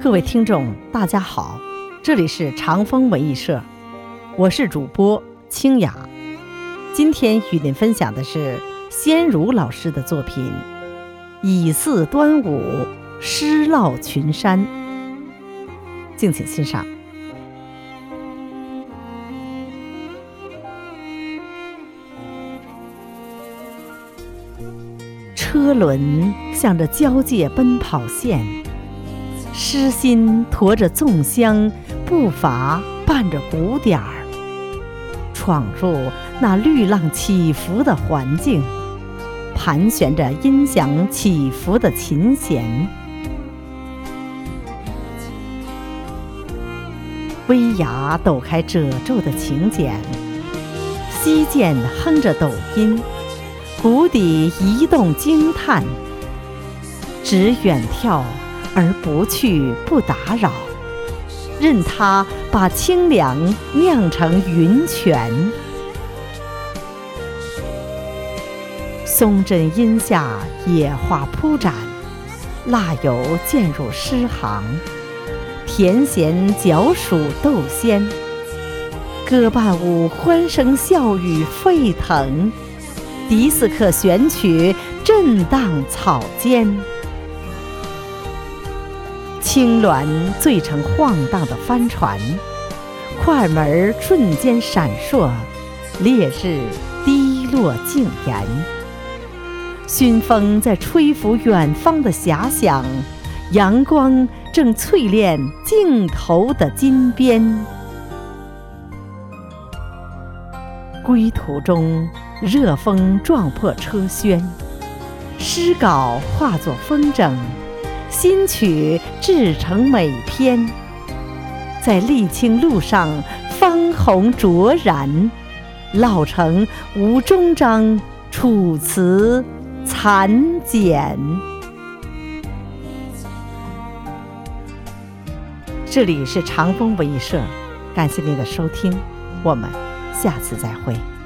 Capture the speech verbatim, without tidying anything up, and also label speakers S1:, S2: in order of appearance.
S1: 各位听众大家好，这里是长风文艺社，我是主播清雅。今天与您分享的是先儒老师的作品《以祀端午，诗烙群山》，敬请欣赏。车轮向着交界奔跑线，诗心驮着粽香，步伐伴着鼓点儿，闯入那律浪起伏的环境，盘旋着音响起伏的琴弦。微牙抖开褶皱的琴茧，溪涧哼着抖音，谷底移动惊叹，只远眺而不去不打扰，任它把清凉酿成云泉。松针荫下野花铺展，蜡油渐入诗行，甜咸嚼属豆鲜，歌伴舞欢声笑语沸腾，笛斯克弦曲震荡草间。青鸾醉成晃荡的帆船，快门瞬间闪烁，烈日滴落静言。熏风在吹拂远方的遐想，阳光正淬炼镜头的金边。归途中，热风撞破车喧，诗稿化作风筝，新曲制成美篇，在沥青路上芳红卓然，烙成吴中章《楚辞》残简。这里是长风文艺社，感谢您的收听，我们下次再会。